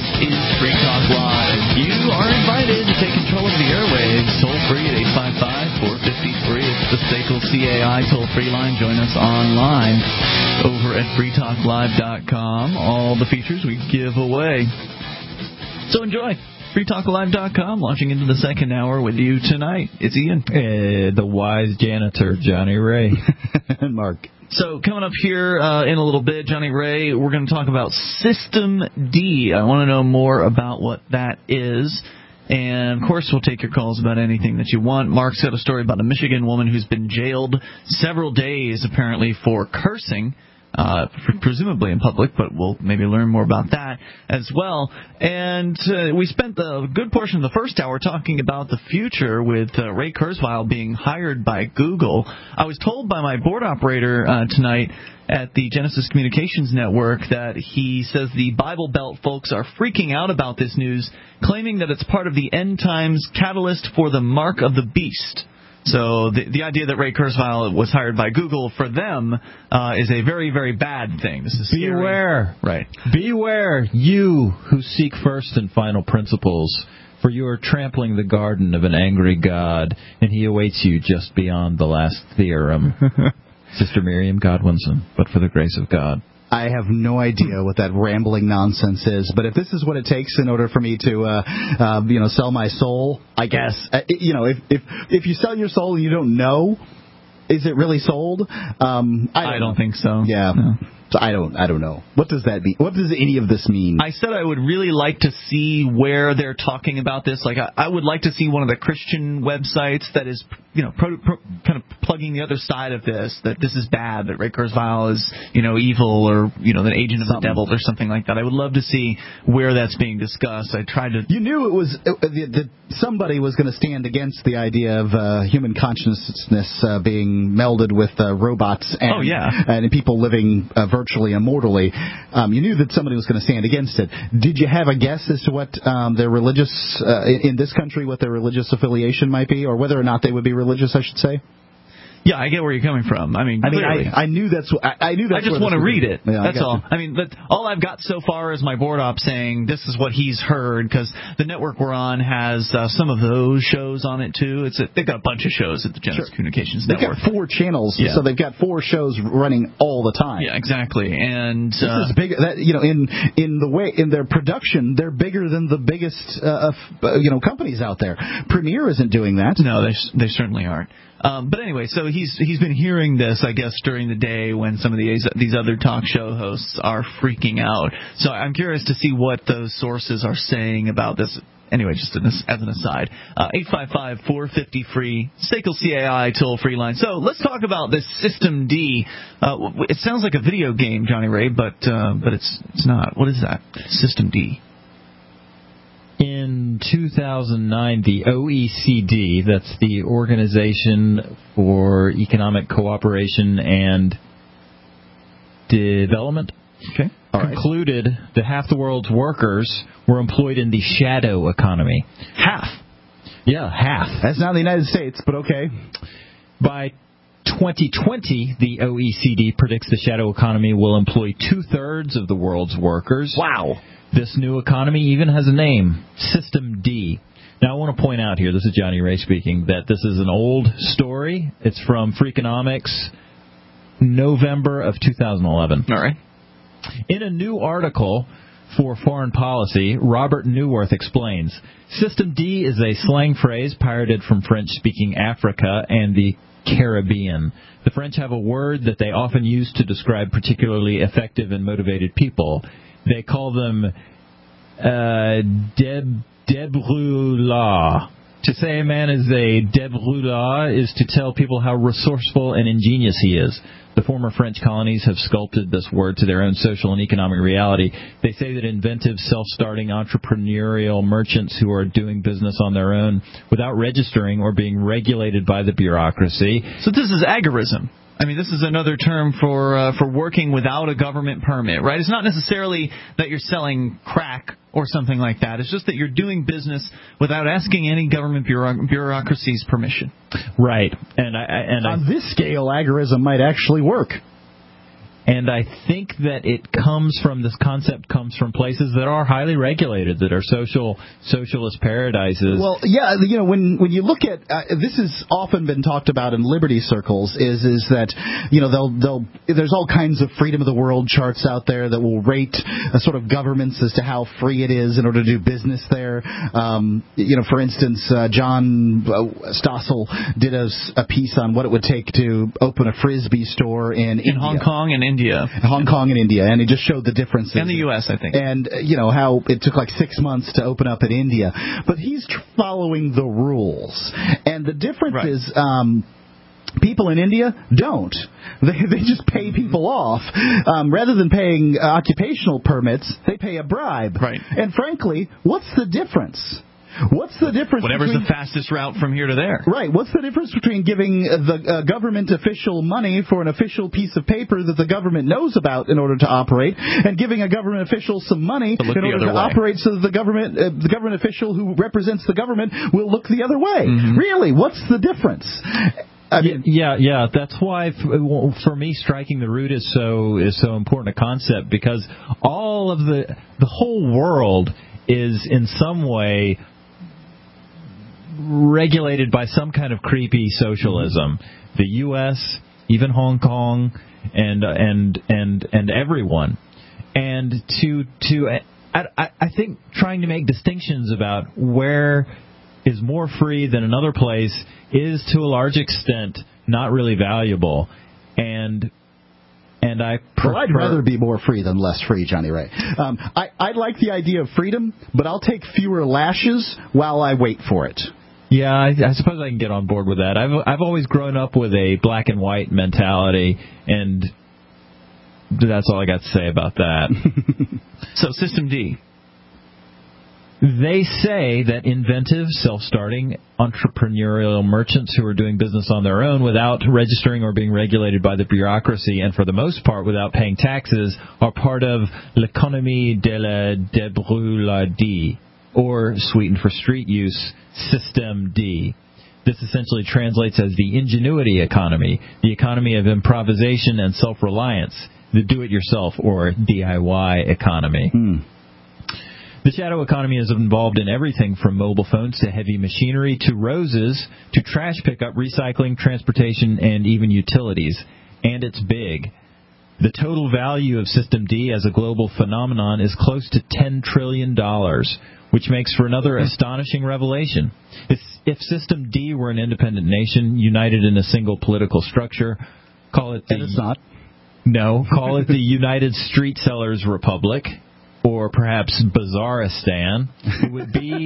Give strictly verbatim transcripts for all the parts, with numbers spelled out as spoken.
This is Free Talk Live. You are invited to take control of the airwaves toll-free at eight five five, four five three. It's the S A C L C A I toll-free line. Join us online over at free talk live dot com. All the features we give away. So enjoy. free talk live dot com, launching into the second hour with you tonight. It's Ian. Uh, the wise janitor, Johnny Ray. And Mark. So coming up here uh, in a little bit, Johnny Ray, we're going to talk about System D. I want to know more about what that is. And, of course, we'll take your calls about anything that you want. Mark's got a story about a Michigan woman who's been jailed several days, apparently, for cursing. Uh, presumably in public, but we'll maybe learn more about that as well. And uh, we spent a good portion of the first hour talking about the future with uh, Ray Kurzweil being hired by Google. I was told by my board operator uh, tonight at the Genesis Communications Network that he says the Bible Belt folks are freaking out about this news, claiming that it's part of the end times catalyst for the mark of the beast. So the the idea that Ray Kurzweil was hired by Google for them uh, is a very, very bad thing. This is scary. Beware. Right. Beware, you who seek first and final principles, for you are trampling the garden of an angry God, and he awaits you just beyond the last theorem. Sister Miriam Godwinson, but for the grace of God. I have no idea what that rambling nonsense is, but if this is what it takes in order for me to, uh, uh, you know, sell my soul, I guess, uh, you know, if, if if you sell your soul and you don't know, is it really sold? Um, I don't, I don't think so. Yeah. No. So I don't. I don't know. What does that mean? What does any of this mean? I said I would really like to see where they're talking about this. Like I, I would like to see one of the Christian websites that is, you know, pro, pro, kind of plugging the other side of this. That this is bad. That Ray Kurzweil is, you know, evil or you know, an agent of something. the devil or something like that. I would love to see where that's being discussed. I tried to. You knew it was uh, that somebody was going to stand against the idea of uh, human consciousness uh, being melded with uh, robots and, oh, yeah. and people living uh, virtually immortally. Um, you knew that somebody was going to stand against it. Did you have a guess as to what um, their religious, uh, in, in this country, what their religious affiliation might be, or whether or not they would be religious, I should say? Yeah, I get where you're coming from. I mean, I mean, clearly. I, I knew that's. What, I, I knew that's. I just want to read it. Yeah, that's all. You. I mean, but all I've got so far is my board op saying this is what he's heard because the network we're on has uh, some of those shows on it too. It's a, they've got a bunch of shows at the Genesis sure. Communications they've Network. They've got four channels, yeah. so they've got four shows running all the time. Yeah, exactly. And this uh, is big. That you know, in in the way in their production, they're bigger than the biggest uh, uh, you know companies out there. Premiere isn't doing that. No, they they certainly aren't. Um, but anyway, so he's he's been hearing this, I guess, during the day when some of these these other talk show hosts are freaking out. So I'm curious to see what those sources are saying about this. Anyway, just as an aside, uh, eight five five, four five zero, free, S A C L C A I toll-free line. So let's talk about this System D. Uh, it sounds like a video game, Johnny Ray, but uh, but it's it's not. What is that? System D. In two thousand nine, the O E C D, that's the Organization for Economic Cooperation and Development, okay. concluded right. that half the world's workers were employed in the shadow economy. Half? Yeah, half. That's not the United States, but okay. By twenty twenty, the O E C D predicts the shadow economy will employ two-thirds of the world's workers. Wow. This new economy even has a name, System D. Now, I want to point out here, this is Johnny Ray speaking, that this is an old story. It's from Freakonomics, November of two thousand eleven. All right. In a new article for Foreign Policy, Robert Neuwirth explains, System D is a slang phrase pirated from French-speaking Africa and the Caribbean. The French have a word that they often use to describe particularly effective and motivated people. They call them uh, deb, débrouillard. To say a man is a débrouillard is to tell people how resourceful and ingenious he is. The former French colonies have sculpted this word to their own social and economic reality. They say that inventive, self-starting, entrepreneurial merchants who are doing business on their own without registering or being regulated by the bureaucracy. So this is agorism. I mean, this is another term for uh, for working without a government permit, right? It's not necessarily that you're selling crack or something like that. It's just that you're doing business without asking any government bureauc- bureaucracy's permission. Right. And I, and on I, this scale, agorism might actually work. And I think that it comes from, this concept comes from places that are highly regulated, that are social socialist paradises. Well, yeah, you know, when when you look at uh, this has often been talked about in liberty circles, is is that you know they'll they'll there's all kinds of freedom of the world charts out there that will rate a sort of governments as to how free it is in order to do business there. Um, you know, for instance, uh, John Stossel did a, a piece on what it would take to open a Frisbee store in in India. Hong Kong and India. Hong Kong and India, and he just showed the differences. And the U S, I think. And, uh, you know, how it took like six months to open up in India. But he's tr- following the rules. And the difference Right. is... Um, people in India don't. They they just pay people off. Um, rather than paying uh, occupational permits, they pay a bribe. Right. And frankly, what's the difference? What's the difference Whatever's between... the fastest route from here to there. Right. What's the difference between giving the uh, government official money for an official piece of paper that the government knows about in order to operate, and giving a government official some money in order to way. operate so that the government, uh, the government official who represents the government will look the other way? Mm-hmm. Really, what's the difference? I mean, yeah, yeah. That's why, for me, striking the root is so is so important a concept, because all of the the whole world is in some way regulated by some kind of creepy socialism. Mm-hmm. The U S, even Hong Kong, and and and and everyone. And to to I, I think trying to make distinctions about where is more free than another place is to a large extent not really valuable. And and I prefer... Well, I'd rather be more free than less free, Johnny Ray. Um, I, I like the idea of freedom, but I'll take fewer lashes while I wait for it. Yeah, I, I suppose I can get on board with that. I've I've always grown up with a black and white mentality, and that's all I got to say about that. So, System D. They say that inventive, self-starting, entrepreneurial merchants who are doing business on their own without registering or being regulated by the bureaucracy, and for the most part without paying taxes, are part of l'économie de la débrouillardise, or, sweetened for street use, System D. This essentially translates as the ingenuity economy, the economy of improvisation and self-reliance, the do-it-yourself or D I Y economy. Hmm. The shadow economy is involved in everything from mobile phones to heavy machinery to roses to trash pickup, recycling, transportation, and even utilities. And it's big. The total value of System D as a global phenomenon is close to ten trillion dollars, which makes for another astonishing revelation. If, if System D were an independent nation, united in a single political structure, call it the... And it's not. No, call it the United Street Sellers Republic, or perhaps Bazaristan. It would be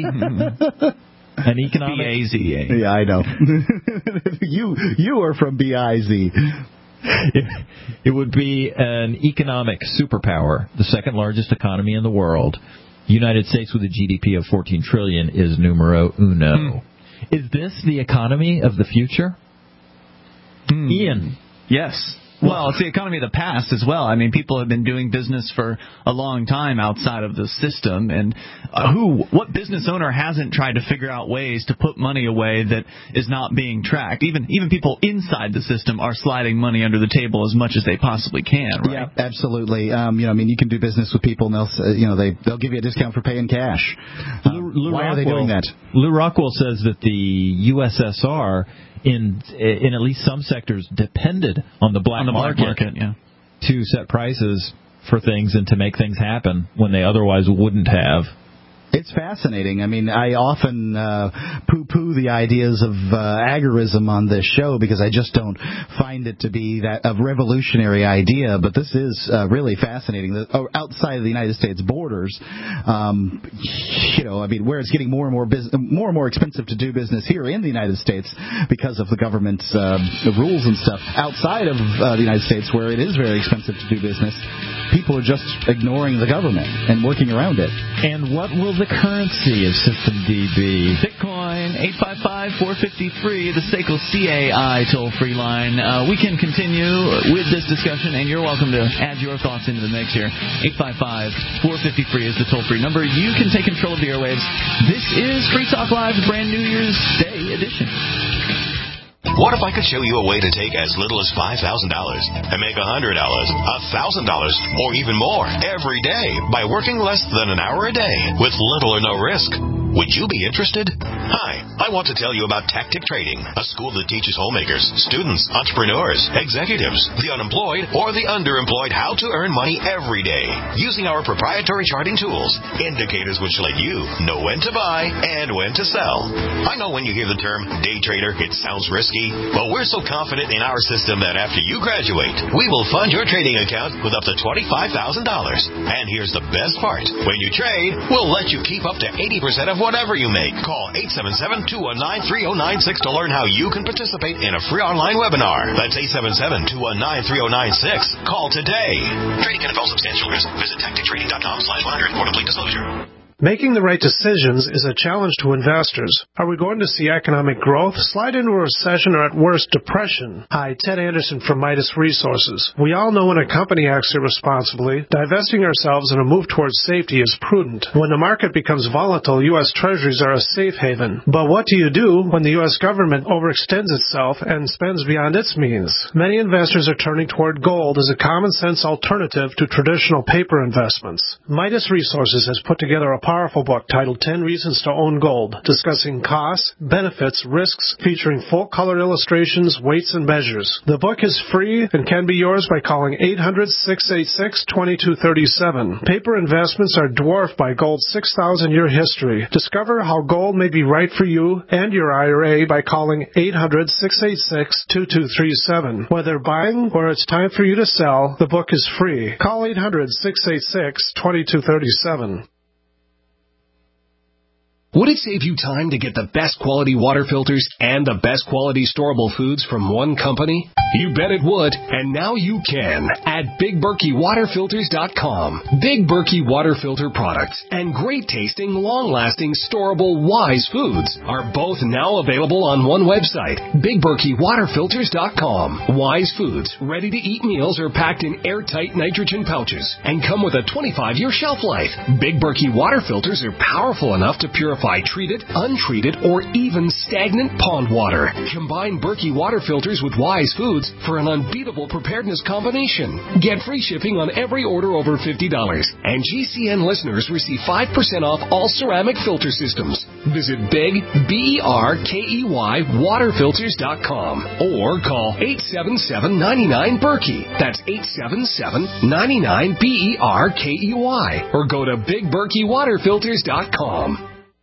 an economic... B A Z A. Yeah, I know. you you are from B I Z. It, it would be an economic superpower, the second largest economy in the world. United States with a G D P of fourteen trillion dollars is numero uno. Hmm. Is this the economy of the future? Hmm. Ian. Yes. Well, it's the economy of the past as well. I mean, people have been doing business for a long time outside of the system, and uh, who, what business owner hasn't tried to figure out ways to put money away that is not being tracked? Even even people inside the system are sliding money under the table as much as they possibly can, right? Yeah, absolutely. Um, you know, I mean, you can do business with people, and they'll, uh, you know, they they'll give you a discount for paying cash. Um, Lou, Lou why Rockwell, are they doing that? Lou Rockwell says that the U S S R, in in at least some sectors, depended on the black on the market, black market yeah. to set prices for things and to make things happen when they otherwise wouldn't have. It's fascinating. I mean, I often uh, poo-poo the ideas of uh, agorism on this show because I just don't find it to be that a revolutionary idea. But this is uh, really fascinating. The, uh, outside of the United States borders, um, you know, I mean, where it's getting more and more business, more and more expensive to do business here in the United States because of the government's uh, rules and stuff. Outside of uh, the United States, where it is very expensive to do business, people are just ignoring the government and working around it. And what will the currency of System D be? Bitcoin, eight five five, four five zero, free, the S A C L C A I toll-free line. Uh, we can continue with this discussion, and you're welcome to add your thoughts into the mix here. eight five five, four five zero, free is the toll-free number. You can take control of the airwaves. This is Free Talk Live's brand New Year's Day edition. What if I could show you a way to take as little as five thousand dollars and make one hundred dollars, one thousand dollars, or even more every day by working less than an hour a day with little or no risk? Would you be interested? Hi, I want to tell you about Tactic Trading, a school that teaches homemakers, students, entrepreneurs, executives, the unemployed, or the underemployed how to earn money every day using our proprietary charting tools, indicators which let you know when to buy and when to sell. I know when you hear the term day trader, it sounds risky, but we're so confident in our system that after you graduate, we will fund your trading account with up to twenty-five thousand dollars. And here's the best part. When you trade, we'll let you keep up to eighty percent of whatever you make. Call eight seven seven, two one nine, three zero nine six to learn how you can participate in a free online webinar. That's eight seven seven, two one nine, three zero nine six. Call today. Trading can involve substantial risk. Visit tactic trading dot com slash one hundred for complete disclosure. Making the right decisions is a challenge to investors. Are we going to see economic growth, slide into a recession, or at worst, depression? Hi, Ted Anderson from Midas Resources. We all know when a company acts irresponsibly, divesting ourselves in a move towards safety is prudent. When the market becomes volatile, U S Treasuries are a safe haven. But what do you do when the U S government overextends itself and spends beyond its means? Many investors are turning toward gold as a common-sense alternative to traditional paper investments. Midas Resources has put together a powerful book titled ten Reasons to Own Gold, discussing costs, benefits, risks, featuring full-color illustrations, weights, and measures. The book is free and can be yours by calling eight hundred, six eight six, two two three seven. Paper investments are dwarfed by gold's six thousand year history. Discover how gold may be right for you and your I R A by calling eight hundred, six eight six, two two three seven. Whether buying or it's time for you to sell, the book is free. Call eight hundred, six eight six, two two three seven. Would it save you time to get the best quality water filters and the best quality storable foods from one company? You bet it would, and now you can at Big Berkey Water Filters dot com. Big Berkey Water Filter products and great-tasting, long-lasting, storable Wise foods are both now available on one website, Big Berkey Water Filters dot com. Wise foods, ready-to-eat meals are packed in airtight nitrogen pouches and come with a twenty-five year shelf life. Big Berkey Water Filters are powerful enough to purify treated, untreated, or even stagnant pond water. Combine Berkey Water Filters with Wise foods for an unbeatable preparedness combination. Get free shipping on every order over fifty dollars. And G C N listeners receive five percent off all ceramic filter systems. Visit Big, B E R K E Y, water filters dot com or call eight seven seven, nine nine, Berkey. That's eight seven seven, nine nine, B E R K E Y. Or go to Big Berkey Water Filters dot com.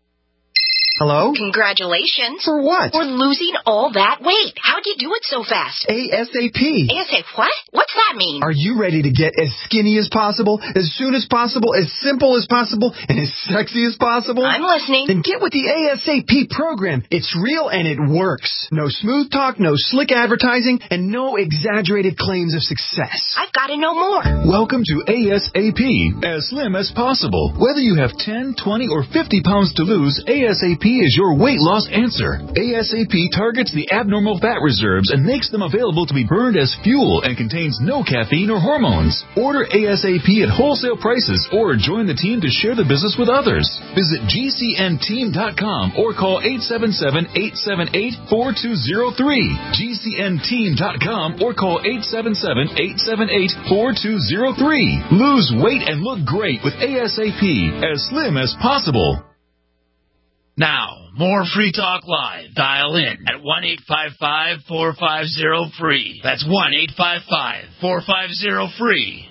Hello? Congratulations. For what? For losing all that weight. How'd you do it so fast? ASAP. ASAP what? What's that mean? Are you ready to get as skinny as possible, as soon as possible, as simple as possible, and as sexy as possible? I'm listening. Then get with the ASAP program. It's real and it works. No smooth talk, no slick advertising, and no exaggerated claims of success. I've got to know more. Welcome to ASAP, as slim as possible. Whether you have ten, twenty, or fifty pounds to lose, ASAP is your weight loss answer. ASAP targets the abnormal fat reserves and makes them available to be burned as fuel and contains no caffeine or hormones. Order ASAP at wholesale prices or join the team to share the business with others. Visit G C N team dot com or call eight seven seven, eight seven eight, four two zero three. G C N team dot com or call eight seven seven, eight seven eight, four two zero three. Lose weight and look great with ASAP, as slim as possible. Now, more Free Talk Live. Dial in at one eight five five, four five zero, free. That's one eight five five, four five zero, free.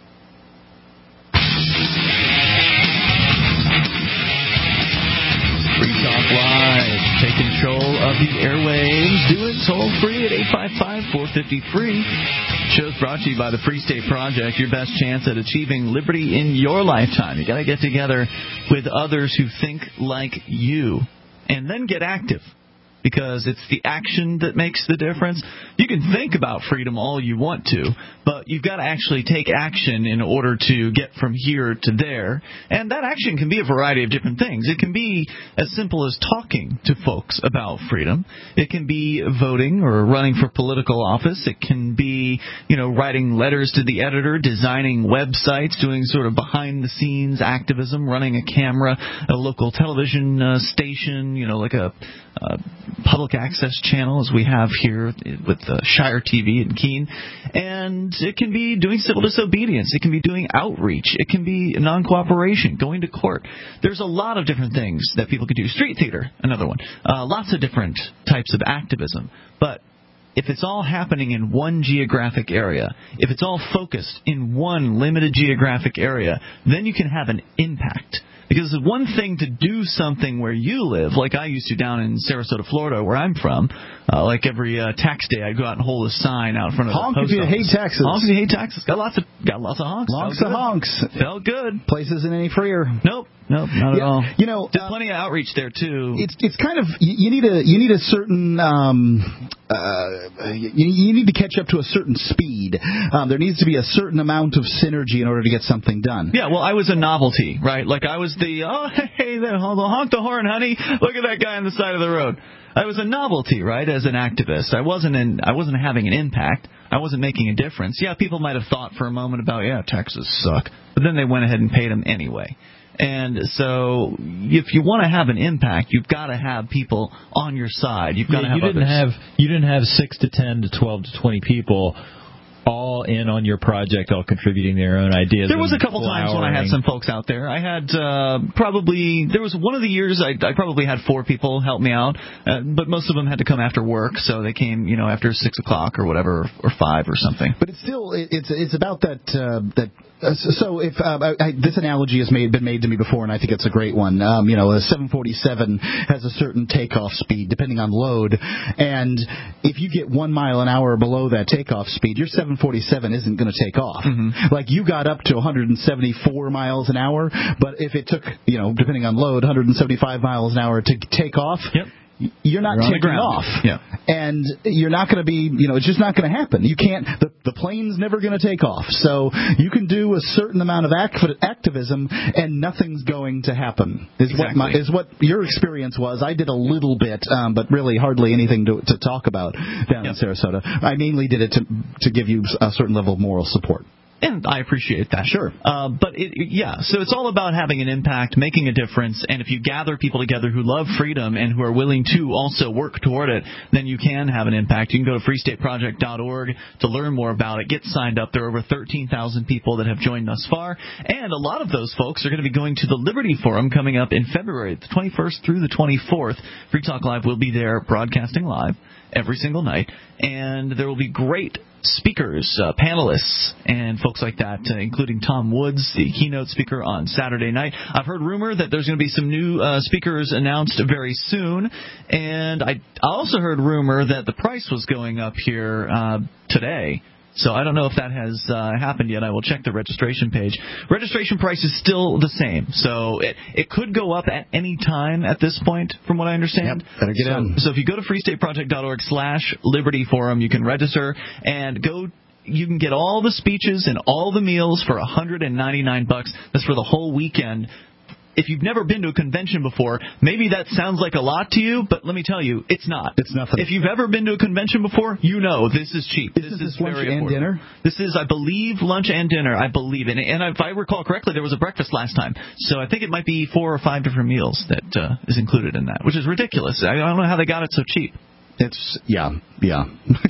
Free Talk Live. Take control of the airwaves. Do it toll free at eight five five, four five zero, free. Show's brought to you by the Free State Project, your best chance at achieving liberty in your lifetime. You got to get together with others who think like you, and then get active, because it's the action that makes the difference. You can think about freedom all you want to, but you've got to actually take action in order to get from here to there. And that action can be a variety of different things. It can be as simple as talking to folks about freedom. It can be voting or running for political office. It can be, you know, writing letters to the editor, designing websites, doing sort of behind-the-scenes activism, running a camera, a local television uh, station, you know, like a uh, public access channel as we have here with uh, Shire T V in Keene. And it can be doing civil disobedience. It can be doing outreach. It can be non-cooperation, going to court. There's a lot of different things that people can do. Street theater, another one. Uh, lots of different types of activism. But if it's all happening in one geographic area, if it's all focused in one limited geographic area, then you can have an impact. Because it's one thing to do something where you live, like I used to down in Sarasota, Florida, where I'm from. Uh, like every uh, tax day, I'd go out and hold a sign out in front of Honk the post if you office. hate taxes. Honk if you hate taxes. Got lots of got lots of honks. Lots Felt of good. honks. Felt good. Place isn't any freer. Nope. Nope. Not yeah, at all. You know, did uh, plenty of outreach there too. It's it's kind of you, you need a you need a certain um, uh, you, you need to catch up to a certain speed. Um, there needs to be a certain amount of synergy in order to get something done. Yeah. Well, I was a novelty, right? Like I was the oh hey there honk the horn, honey. Look at that guy on the side of the road. I was a novelty, right, as an activist. I wasn't in, I wasn't having an impact. I wasn't making a difference. Yeah, people might have thought for a moment about, yeah, taxes suck. But then they went ahead and paid them anyway. And so if you want to have an impact, you've got to have people on your side. You've got yeah, to have you didn't others. have you didn't have six to ten to twelve to twenty people all in on your project, all contributing their own ideas. There was a couple flowering. times when I had some folks out there. I had uh, probably, there was one of the years I, I probably had four people help me out, uh, but most of them had to come after work, so they came, you know, after six o'clock or whatever, or five or something. But it's still, it, it's it's about that, uh, that uh, so if uh, I, I, this analogy has made, been made to me before, and I think it's a great one. Um, you know, a seven forty-seven has a certain takeoff speed depending on load, and if you get one mile an hour below that takeoff speed, your seven forty-seven isn't going to take off. Mm-hmm. Like you got up to one hundred seventy-four miles an hour, but if it took, you know, depending on load, one hundred seventy-five miles an hour to take off. Yep. You're not You're taking off, yeah. and you're not going to be, you know, it's just not going to happen. You can't, the, the plane's never going to take off. So you can do a certain amount of act, activism, and nothing's going to happen. Is exactly. what my, is what your experience was. I did a little bit, um, but really hardly anything to, to talk about down yep. in Sarasota. I mainly did it to to give you a certain level of moral support. And I appreciate that. Sure. Uh, but, it, it, yeah, so it's all about having an impact, making a difference, and if you gather people together who love freedom and who are willing to also work toward it, then you can have an impact. You can go to free state project dot org to learn more about it. Get signed up. There are over thirteen thousand people that have joined thus far, and a lot of those folks are going to be going to the Liberty Forum coming up in February, the twenty-first through the twenty-fourth. Free Talk Live will be there broadcasting live every single night, and there will be great speakers, uh, panelists, and folks like that, uh, including Tom Woods, the keynote speaker on Saturday night. I've heard rumor that there's going to be some new uh, speakers announced very soon, and I also heard rumor that the price was going up here uh, today. So I don't know if that has uh, happened yet. I will check the registration page. Registration price is still the same, so it it could go up at any time at this point, from what I understand. Yep, better get so, in. So if you go to free state project dot org slash Liberty Forum, you can register and go. You can get all the speeches and all the meals for one hundred ninety-nine bucks. That's for the whole weekend. If you've never been to a convention before, maybe that sounds like a lot to you, but let me tell you, it's not. It's nothing. If you've ever been to a convention before, you know this is cheap. Isn't this this is lunch very and affordable. dinner? This is, I believe, lunch and dinner. I believe. And, and if I recall correctly, there was a breakfast last time. So I think it might be four or five different meals that uh, is included in that, which is ridiculous. I don't know how they got it so cheap. It's, yeah, yeah.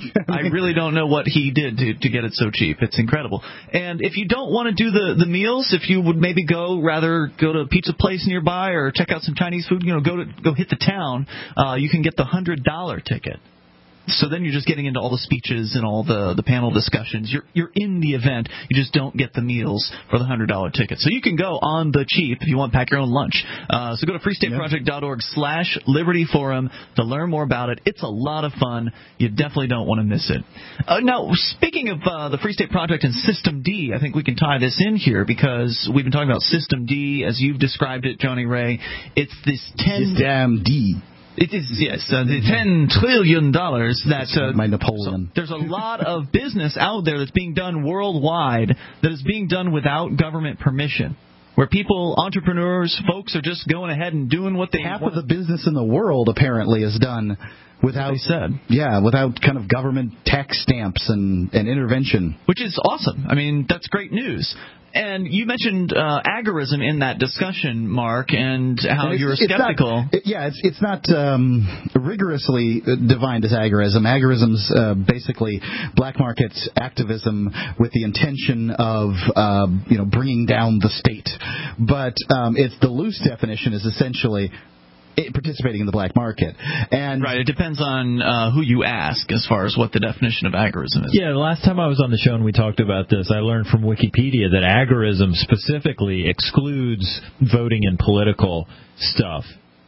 I really don't know what he did to, to get it so cheap. It's incredible. And if you don't want to do the, the meals, if you would maybe go, rather go to a pizza place nearby or check out some Chinese food, you know, go to go hit the town, uh, you can get the one hundred dollars ticket. So then you're just getting into all the speeches and all the, the panel discussions. You're you're in the event. You just don't get the meals for the one hundred dollars ticket. So you can go on the cheap if you want to pack your own lunch. Uh, so go to free state project dot org slash Liberty Forum to learn more about it. It's a lot of fun. You definitely don't want to miss it. Uh, now, speaking of uh, the Free State Project and System D, I think we can tie this in here because we've been talking about System D as you've described it, Johnny Ray. It's this ten... System D. It is, yes, uh, the ten trillion dollars that... Uh, my Napoleon. So there's a lot of business out there that's being done worldwide that is being done without government permission, where people, entrepreneurs, folks are just going ahead and doing what they Half want. of the business in the world, apparently, is done without... They said. Yeah, without kind of government tax stamps and, and intervention. Which is awesome. I mean, that's great news. And you mentioned uh, agorism in that discussion, Mark, and how and you're it's, skeptical. It's not, it, yeah, it's it's not um, rigorously defined as agorism. Agorism's uh, basically black market activism with the intention of uh, you know bringing down the state. But um, it's the loose definition is essentially participating in the black market. And right, it depends on uh, who you ask as far as what the definition of agorism is. Yeah, the last time I was on the show and we talked about this, I learned from Wikipedia that agorism specifically excludes voting in political stuff,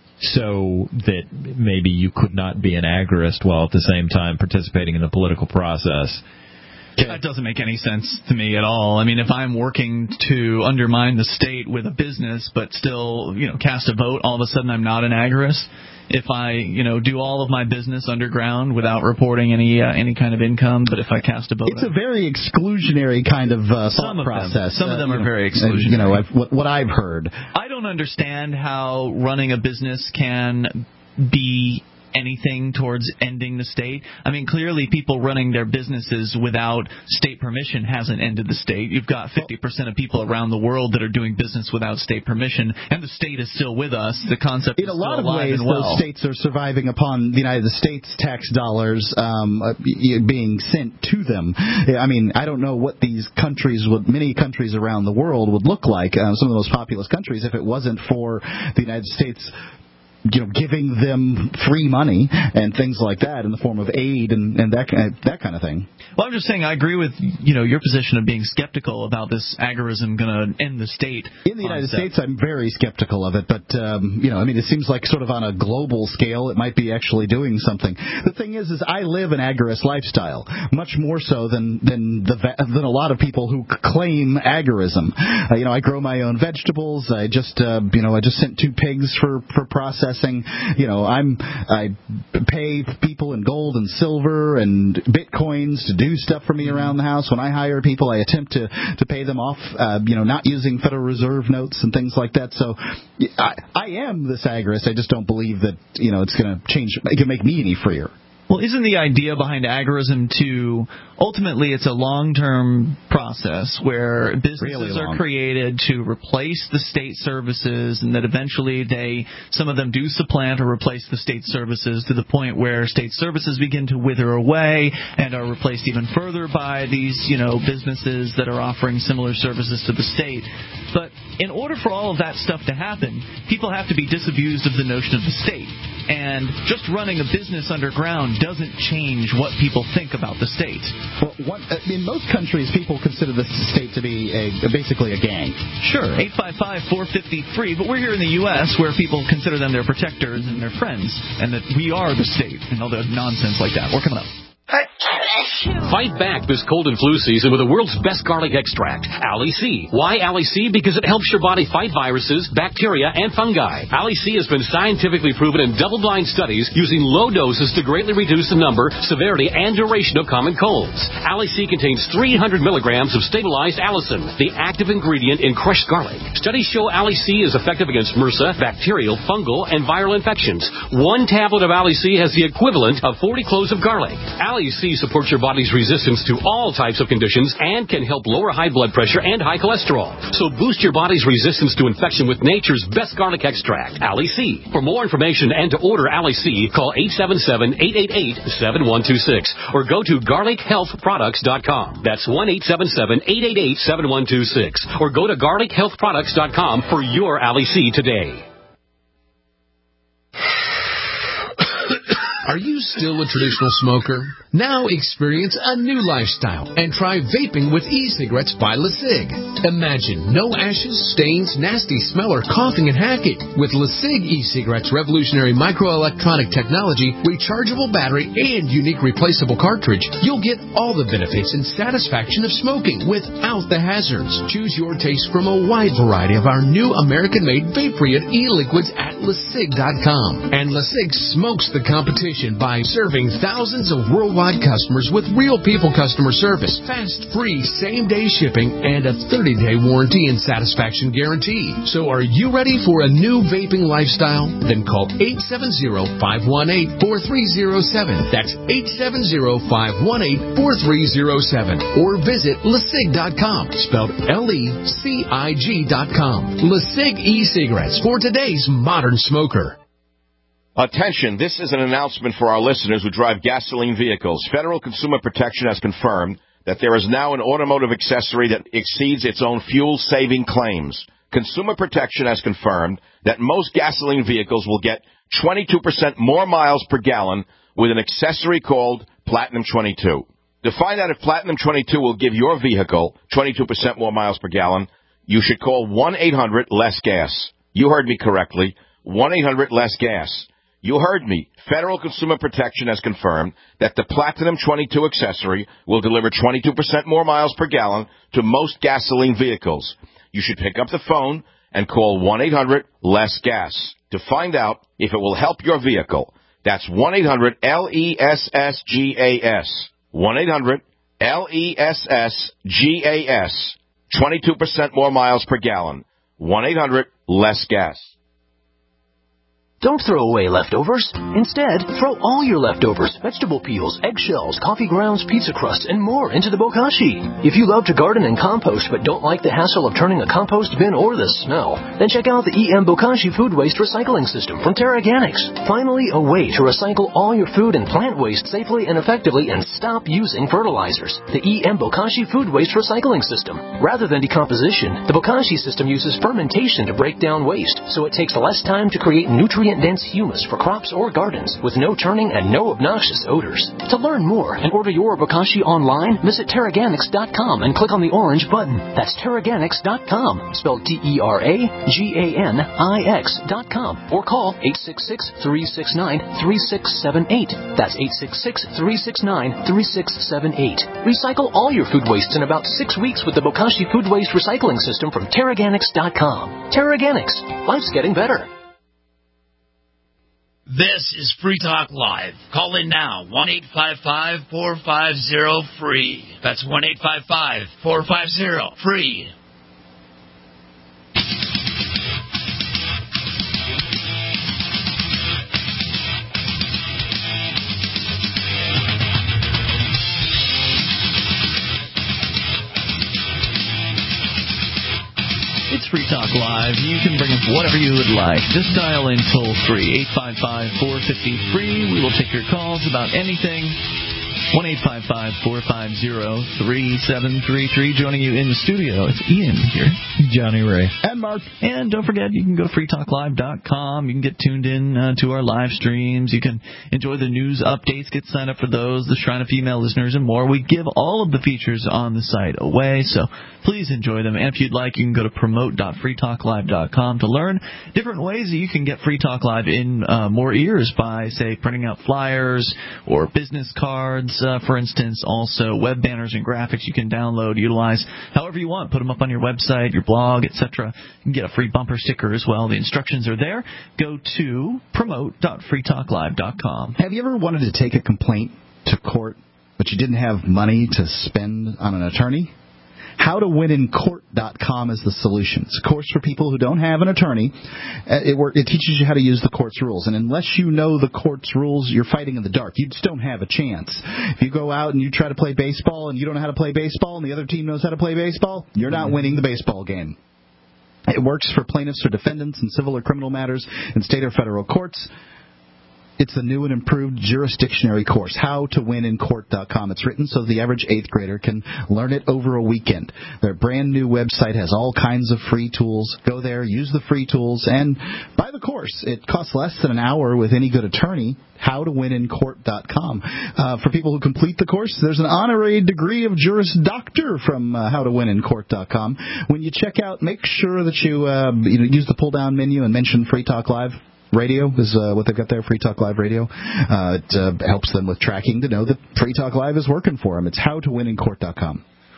so that maybe you could not be an agorist while at the same time participating in the political process. That doesn't make any sense to me at all. I mean, if I'm working to undermine the state with a business but still, you know, cast a vote, all of a sudden I'm not an agorist. If I, you know, do all of my business underground without reporting any uh, any kind of income, but if I cast a vote, it's a very exclusionary kind of uh, some of process. Them. Some of them uh, are know, very exclusionary. You know, I've, what, what I've heard. I don't understand how running a business can be anything towards ending the state. I mean, clearly people running their businesses without state permission hasn't ended the state. You've got fifty percent of people around the world that are doing business without state permission, and the state is still with us. The concept in is a still lot of alive ways, and well. Those states are surviving upon the United States tax dollars um, being sent to them. I mean, I don't know what these countries would, many countries around the world would look like, uh, some of the most populous countries, if it wasn't for the United States, you know, giving them free money and things like that in the form of aid and, and that that kind of thing. Well, I'm just saying I agree with, you know, your position of being skeptical about this agorism going to end the state. In the United States, I'm very skeptical of it, but, um, you know, I mean, it seems like sort of on a global scale, it might be actually doing something. The thing is, is I live an agorist lifestyle, much more so than than the than a lot of people who claim agorism. Uh, you know, I grow my own vegetables. I just, uh, you know, I just sent two pigs for, for processing. You know, I'm I pay people in gold and silver and bitcoins to do stuff for me around the house. When I hire people, I attempt to, to pay them off, uh, you know, not using Federal Reserve notes and things like that. So I, I am this agorist. I just don't believe that, you know, it's going to change, it can make me any freer. Well, isn't the idea behind agorism to ultimately it's a long-term process where businesses really are created to replace the state services, and that eventually they some of them do supplant or replace the state services to the point where state services begin to wither away and are replaced even further by these, you know, businesses that are offering similar services to the state. But in order for all of that stuff to happen, people have to be disabused of the notion of the state. And just running a business underground doesn't change what people think about the state. Well, one, in most countries, people consider the state to be a, basically a gang. Sure, eight five five, four five zero, free. But we're here in the U S where people consider them their protectors and their friends, and that we are the state and all the nonsense like that. We're coming up. Fight back this cold and flu season with the world's best garlic extract, Ali C. Why Ali C? Because it helps your body fight viruses, bacteria, and fungi. Ali C has been scientifically proven in double-blind studies using low doses to greatly reduce the number, severity, and duration of common colds. Ali C contains three hundred milligrams of stabilized allicin, the active ingredient in crushed garlic. Studies show Ali C is effective against MRSA, bacterial, fungal, and viral infections. One tablet of Ali C has the equivalent of forty cloves of garlic. Ali C supports your body's resistance to all types of conditions and can help lower high blood pressure and high cholesterol. So boost your body's resistance to infection with nature's best garlic extract, Ali C. For more information and to order Ali C, call eight seven seven, eight eight eight, seven one two six or go to garlic health products dot com. That's one eight seven seven, eight eight eight, seven one two six or go to garlic health products dot com for your Ali C today. Are you still a traditional smoker? Now experience a new lifestyle and try vaping with e-cigarettes by LeSig. Imagine no ashes, stains, nasty smell, or coughing and hacking. With LeSig e-cigarettes' revolutionary microelectronic technology, rechargeable battery, and unique replaceable cartridge, you'll get all the benefits and satisfaction of smoking without the hazards. Choose your taste from a wide variety of our new American-made vape-free e-liquids at LeSig dot com. And LeSig smokes the competition by time serving thousands of worldwide customers with real people customer service, fast, free, same-day shipping, and a thirty-day warranty and satisfaction guarantee. So are you ready for a new vaping lifestyle? Then call eight seven zero, five one eight, four three zero seven. That's eight seven zero, five one eight, four three zero seven. Or visit lecig dot com, spelled L E C I G dot com. Lecig e-cigarettes for today's modern smoker. Attention, this is an announcement for our listeners who drive gasoline vehicles. Federal Consumer Protection has confirmed that there is now an automotive accessory that exceeds its own fuel-saving claims. Consumer Protection has confirmed that most gasoline vehicles will get twenty-two percent more miles per gallon with an accessory called Platinum twenty-two. To find out if Platinum twenty-two will give your vehicle twenty-two percent more miles per gallon, you should call one eight hundred less gas. You heard me correctly, one eight hundred less gas. You heard me. Federal Consumer Protection has confirmed that the Platinum twenty-two accessory will deliver twenty-two percent more miles per gallon to most gasoline vehicles. You should pick up the phone and call one eight hundred less gas to find out if it will help your vehicle. That's one eight hundred L E S S G A S. one eight hundred L E S S G A S. twenty-two percent more miles per gallon. one eight hundred less gas. Don't throw away leftovers. Instead, throw all your leftovers, vegetable peels, eggshells, coffee grounds, pizza crusts, and more into the bokashi. If you love to garden and compost but don't like the hassle of turning a compost bin or the smell, then check out the E M Bokashi Food Waste Recycling System from Terraganics. Finally, a way to recycle all your food and plant waste safely and effectively and stop using fertilizers. The E M Bokashi Food Waste Recycling System. Rather than decomposition, the Bokashi system uses fermentation to break down waste, so it takes less time to create nutrient dense humus for crops or gardens with no turning and no obnoxious odors. To learn more and order your bokashi online, visit Terraganics dot com and click on the orange button. That's Terraganics dot com, spelled T E R A G A N I X dot com, or call eight six six, three six nine, three six seven eight. That's eight six six, three six nine, three six seven eight. Recycle all your food waste in about six weeks with the Bokashi Food Waste Recycling System from Terraganics dot com. Terraganics. Life's getting better. This is Free Talk Live. Call in now, one eight five five, four five zero, free. That's one eight five five, four five zero, free. It's Free Talk Live. You can bring up whatever you would like. Just dial in toll free, eight five five, four five zero, free. We will take your calls about anything. one eight five five, four five zero, three seven three three. Joining you in the studio, it's Ian here. Johnny Ray. And Mark. And don't forget, you can go to free talk live dot com. You can get tuned in uh, to our live streams. You can enjoy the news updates, get signed up for those, the Shrine of Female Listeners, and more. We give all of the features on the site away, so please enjoy them. And if you'd like, you can go to promote dot free talk live dot com to learn different ways that you can get Free Talk Live in uh, more ears by, say, printing out flyers or business cards. Uh, for instance, also web banners and graphics you can download, utilize however you want. Put them up on your website, your blog, et cetera. You can get a free bumper sticker as well. The instructions are there. Go to promote dot free talk live dot com. Have you ever wanted to take a complaint to court, but you didn't have money to spend on an attorney? how to win in court dot com is the solution. It's a course for people who don't have an attorney. It, it teaches you how to use the court's rules. And unless you know the court's rules, you're fighting in the dark. You just don't have a chance. If you go out and you try to play baseball and you don't know how to play baseball and the other team knows how to play baseball, you're not winning the baseball game. It works for plaintiffs or defendants in civil or criminal matters in state or federal courts. It's a new and improved jurisdictionary course, how to win in court dot com. It's written so the average eighth grader can learn it over a weekend. Their brand new website has all kinds of free tools. Go there, use the free tools, and buy the course. It costs less than an hour with any good attorney. how to win in court dot com. Uh, for people who complete the course, there's an honorary degree of Juris Doctor from uh, how to win in court dot com. When you check out, make sure that you, uh, you know, use the pull-down menu and mention Free Talk Live. Radio is uh, what they've got there, Free Talk Live Radio. Uh, it uh, helps them with tracking to know that Free Talk Live is working for them. It's how to win in court dot com.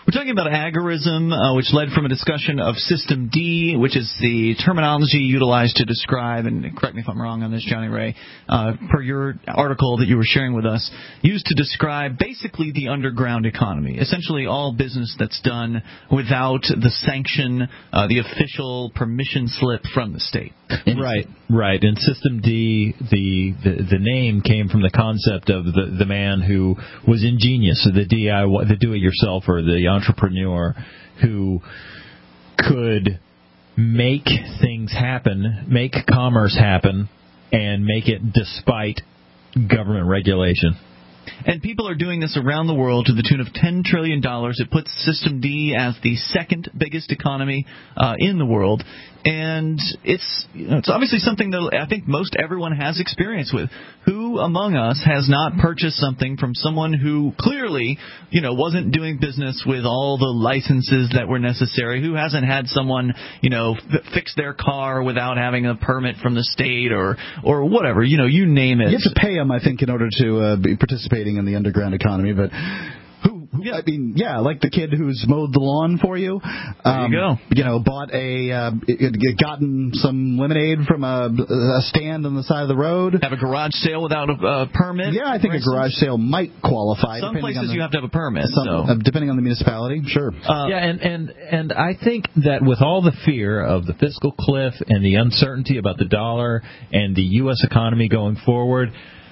We're talking about agorism, uh, which led from a discussion of System D, which is the terminology utilized to describe, and correct me if I'm wrong on this, Johnny Ray, uh, per your article that you were sharing with us, used to describe basically the underground economy, essentially all business that's done without the sanction, uh, the official permission slip from the state. Right, right. In System D, the, the the name came from the concept of the the man who was ingenious, the D I Y, the do-it-yourselfer, the entrepreneur who could make things happen, make commerce happen, and make it despite government regulation. And people are doing this around the world to the tune of ten trillion dollars. It puts System D as the second biggest economy uh, in the world. And it's you know, it's obviously something that I think most everyone has experience with. Who among us has not purchased something from someone who clearly, you know, wasn't doing business with all the licenses that were necessary? Who hasn't had someone, you know, f- fix their car without having a permit from the state or or whatever? You know, you name it. You have to pay them, I think, in order to uh, be participating in the underground economy, but who, who yeah. I mean, yeah, like the kid who's mowed the lawn for you. There Um, you go. You know, bought a, uh, it, it gotten some lemonade from a, a stand on the side of the road. Have a garage sale without a uh, permit. Yeah, I think a garage sale might qualify. Some places the, you have to have a permit. Some, so. uh, depending on the municipality, sure. Uh, yeah, and, and, and I think that with all the fear of the fiscal cliff and the uncertainty about the dollar and the U S economy going forward,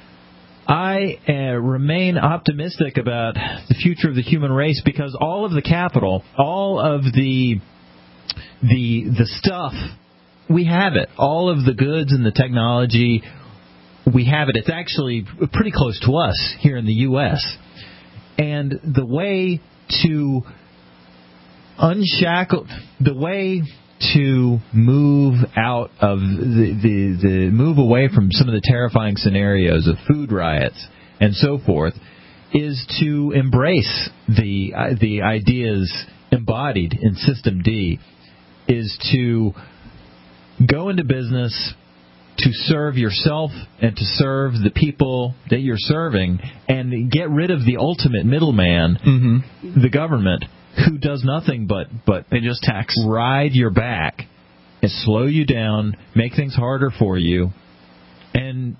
I uh, remain optimistic about the future of the human race because all of the capital, all of the the the stuff, we have it. All of the goods and the technology, we have it. It's actually pretty close to us here in the U S And the way to unshackle, the way to move out of the, the the move away from some of the terrifying scenarios of food riots and so forth is to embrace the uh, the ideas embodied in System D, is to go into business to serve yourself and to serve the people that you're serving and get rid of the ultimate middleman, mm-hmm. the government, who does nothing but, but they just tax, ride your back and slow you down, make things harder for you, and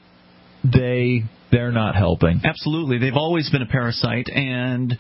they they're not helping. Absolutely. They've always been a parasite, and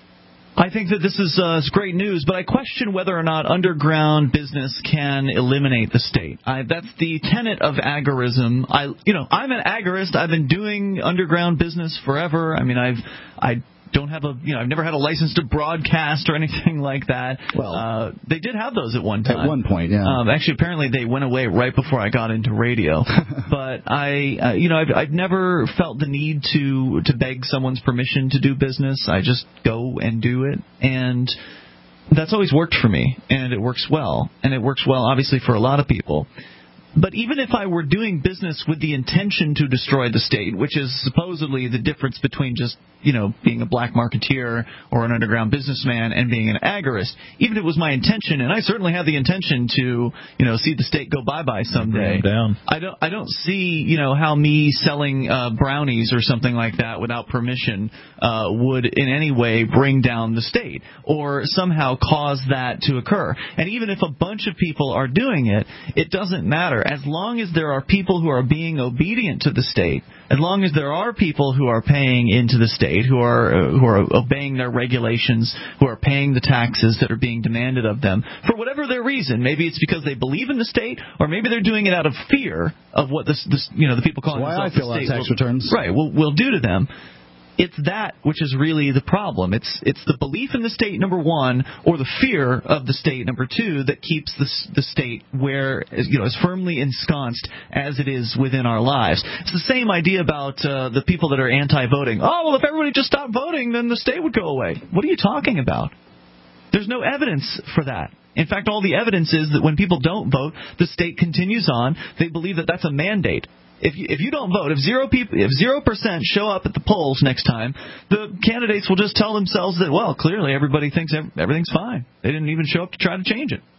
I think that this is uh, great news, but I question whether or not underground business can eliminate the state. I, that's the tenet of agorism. I, you know, I'm an agorist. I've been doing underground business forever. I mean, I've I. don't have a, you know, I've never had a license to broadcast or anything like that. Well, uh, they did have those at one time. At one point, yeah. Um, actually, apparently they went away right before I got into radio. But I, uh, you know, I've, I've never felt the need to to beg someone's permission to do business. I just go and do it, and that's always worked for me, and it works well, and it works well, obviously, for a lot of people. But even if I were doing business with the intention to destroy the state, which is supposedly the difference between just, you know, being a black marketeer or an underground businessman and being an agorist, even if it was my intention, and I certainly have the intention to, you know, see the state go bye-bye someday, down. I don't I don't see, you know, how me selling uh, brownies or something like that without permission uh, would in any way bring down the state or somehow cause that to occur. And even if a bunch of people are doing it, it doesn't matter. As long as there are people who are being obedient to the state, as long as there are people who are paying into the state, who are uh, who are obeying their regulations, who are paying the taxes that are being demanded of them, for whatever their reason, maybe it's because they believe in the state, or maybe they're doing it out of fear of what this, this you know, the people calling That's why themselves I fill the out state tax will, returns. right, will will do to them. It's that which is really the problem. It's it's the belief in the state, number one, or the fear of the state, number two, that keeps the the state where, you know, as firmly ensconced as it is within our lives. It's the same idea about uh, the people that are anti-voting. Oh, well, if everybody just stopped voting, then the state would go away. What are you talking about? There's no evidence for that. In fact, all the evidence is that when people don't vote, the state continues on. They believe that that's a mandate. If you, if you don't vote, if zero people, if zero percent show up at the polls next time, the candidates will just tell themselves that, well, clearly everybody thinks everything's fine. They didn't even show up to try to change it.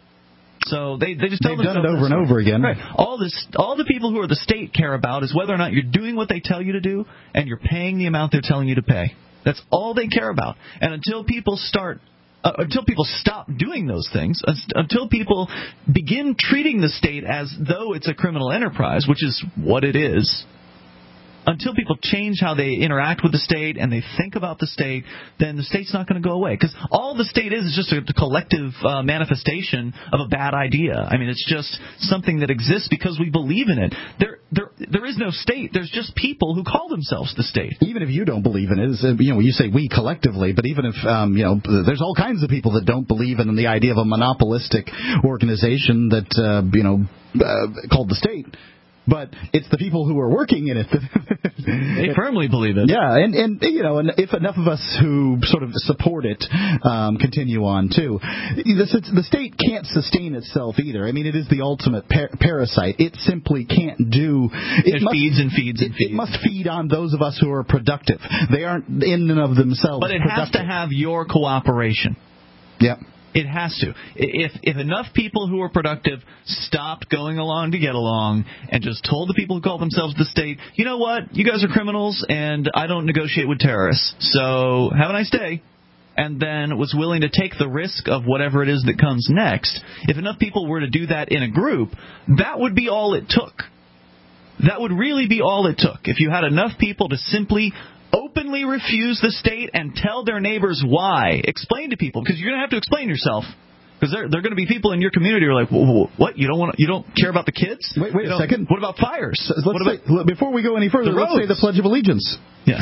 So they they just tell They've themselves done it over and over again. Right. All this, all the people who are the state care about is whether or not you're doing what they tell you to do, and you're paying the amount they're telling you to pay. That's all they care about. And until people start Uh, until people stop doing those things, uh, until people begin treating the state as though it's a criminal enterprise, which is what it is, until people change how they interact with the state and they think about the state, then the state's not going to go away. Because all the state is is just a collective uh, manifestation of a bad idea. I mean, it's just something that exists because we believe in it. There, there, there is no state. There's just people who call themselves the state. Even if you don't believe in it, it's, you know, you say we collectively, but even if, um, you know, there's all kinds of people that don't believe in the idea of a monopolistic organization that, uh, you know, uh, called the state. But it's the people who are working in it that they firmly believe it. Yeah, and, and you know, and if enough of us who sort of support it um, continue on too, the, the state can't sustain itself either. I mean, it is the ultimate par- parasite. It simply can't do. It, it must, feeds and feeds and it, feeds. It must feed on those of us who are productive. They aren't in and of themselves. But it productive. has to have your cooperation. Yeah. It has to. If if enough people who are productive stopped going along to get along and just told the people who call themselves the state, you know what, you guys are criminals and I don't negotiate with terrorists, so have a nice day, and then was willing to take the risk of whatever it is that comes next, if enough people were to do that in a group, that would be all it took. That would really be all it took. If you had enough people to simply openly refuse the state and tell their neighbors why. Explain to people, because you're going to have to explain yourself. Because there, there are going to be people in your community who are like, what? You don't want? You don't care about the kids? Wait, wait you a second. What about fires? Let's what about, say, before we go any further, let's say the Pledge of Allegiance. Yeah.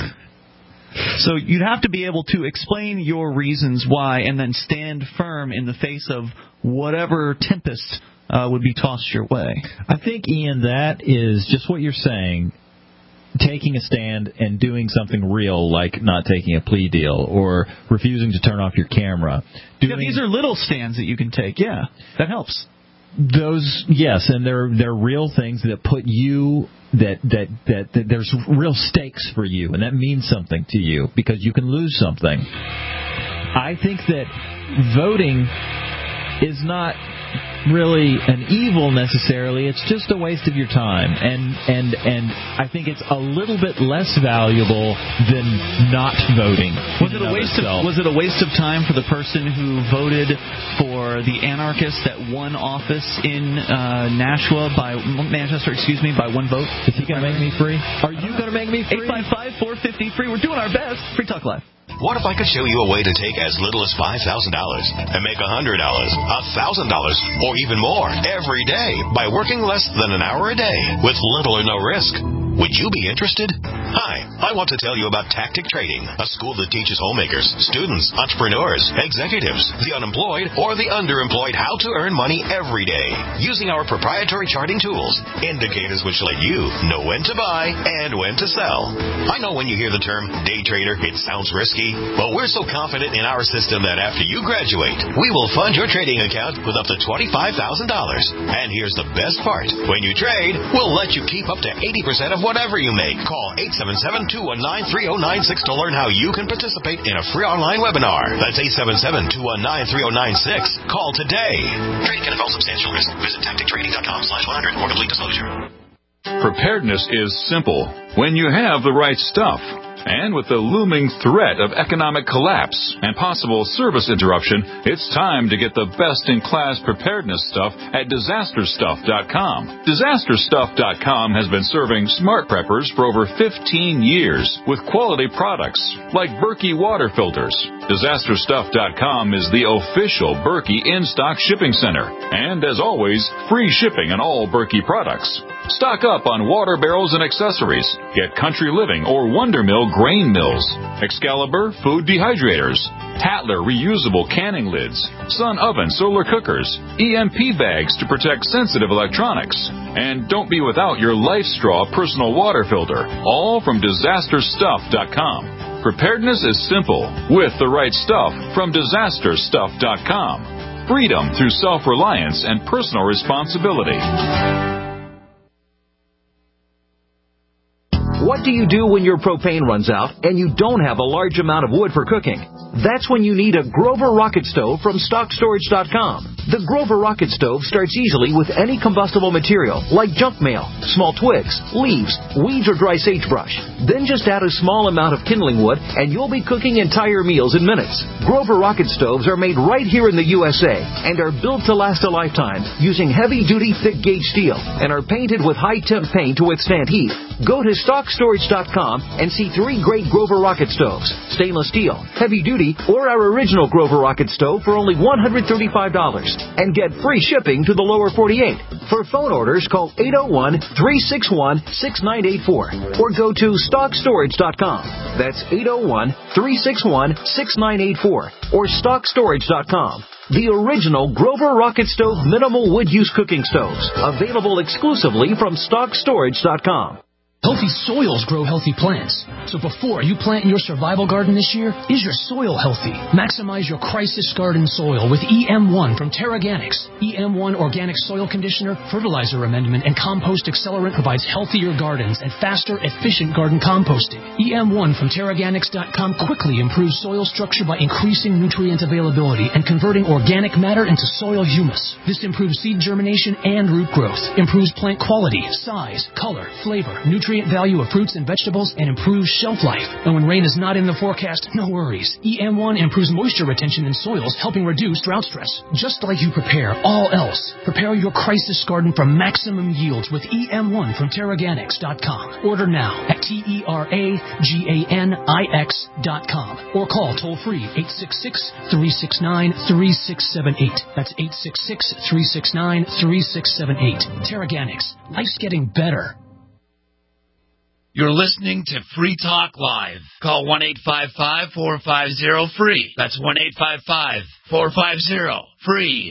So you'd have to be able to explain your reasons why and then stand firm in the face of whatever tempest uh, would be tossed your way. I think, Ian, that is just what you're saying. Taking a stand and doing something real, like not taking a plea deal or refusing to turn off your camera. Doing, yeah, these are little stands that you can take. Yeah, that helps. Those, yes, and they're they're real things that put you that, that that that there's real stakes for you, and that means something to you because you can lose something. I think that voting is not really an evil necessarily. It's just a waste of your time, and and and I think it's a little bit less valuable than not voting. Was it a waste of was it a waste of time for the person who voted for the anarchist that won office in uh, Nashua by Manchester, excuse me, by one vote? Is he going to make me free? Are you going to make me free? eight five five, four five zero, free. We're doing our best. Free Talk Live. What if I could show you a way to take as little as five thousand dollars and make one hundred dollars, one thousand dollars, or even more every day by working less than an hour a day with little or no risk? Would you be interested? Hi, I want to tell you about Tactic Trading, a school that teaches homemakers, students, entrepreneurs, executives, the unemployed, or the underemployed how to earn money every day using our proprietary charting tools, indicators which let you know when to buy and when to sell. I know when you hear the term day trader, it sounds risky, but we're so confident in our system that after you graduate, we will fund your trading account with up to twenty-five thousand dollars. And here's the best part. When you trade, we'll let you keep up to eighty percent of whatever you make. Call eight seven seven, two one nine, three zero nine six to learn how you can participate in a free online webinar. That's eight seven seven, two one nine, three zero nine six. Call today. Trading can involve substantial risk. Visit tactic trading dot com slash one hundred for complete disclosure. Preparedness is simple when you have the right stuff. And with the looming threat of economic collapse and possible service interruption, it's time to get the best-in-class preparedness stuff at disaster stuff dot com. disaster stuff dot com has been serving smart preppers for over fifteen years with quality products like Berkey water filters. disaster stuff dot com is the official Berkey in-stock shipping center. And as always, free shipping on all Berkey products. Stock up on water barrels and accessories. Get Country Living or Wonder Mill grain mills, Excalibur food dehydrators, Tatler reusable canning lids, Sun oven solar cookers, E M P bags to protect sensitive electronics. And don't be without your Life Straw personal water filter, all from disaster stuff dot com. Preparedness is simple with the right stuff from disaster stuff dot com. Freedom through self-reliance and personal responsibility. What do you do when your propane runs out and you don't have a large amount of wood for cooking? That's when you need a Grover Rocket Stove from stock storage dot com. The Grover Rocket Stove starts easily with any combustible material, like junk mail, small twigs, leaves, weeds, or dry sagebrush. Then just add a small amount of kindling wood, and you'll be cooking entire meals in minutes. Grover rocket stoves are made right here in the U S A and are built to last a lifetime using heavy-duty, thick-gauge steel and are painted with high-temp paint to withstand heat. Go to stock storage dot com and see three great Grover rocket stoves, stainless steel, heavy-duty, or our original Grover rocket stove for only one hundred thirty-five dollars and get free shipping to the lower forty-eight. For phone orders, call eight oh one, three six one, six nine eight four or go to stock storage dot com. That's eight oh one, three six one, six nine eight four or stock storage dot com. The original Grover Rocket Stove Minimal Wood Use Cooking Stoves. Available exclusively from stock storage dot com. Healthy soils grow healthy plants. So before you plant in your survival garden this year, is your soil healthy? Maximize your crisis garden soil with E M one from TerraGanix. E M one Organic Soil Conditioner, Fertilizer Amendment, and Compost Accelerant provides healthier gardens and faster, efficient garden composting. E M one from Terraganix dot com quickly improves soil structure by increasing nutrient availability and converting organic matter into soil humus. This improves seed germination and root growth, improves plant quality, size, color, flavor, nutrient value of fruits and vegetables, and improves shelf life. And when rain is not in the forecast, no worries. E M one improves moisture retention in soils, helping reduce drought stress. Just like you prepare all else, prepare your crisis garden for maximum yields with E M one from Terraganix dot com. Order now at T E R A G A N I X dot com or call toll-free eight six six, three six nine, three six seven eight. That's eight six six, three six nine, three six seven eight. Terraganix. Life's getting better. You're listening to Free Talk Live. Call one eight five five, four five zero, free. That's one eight five five, four five zero, free.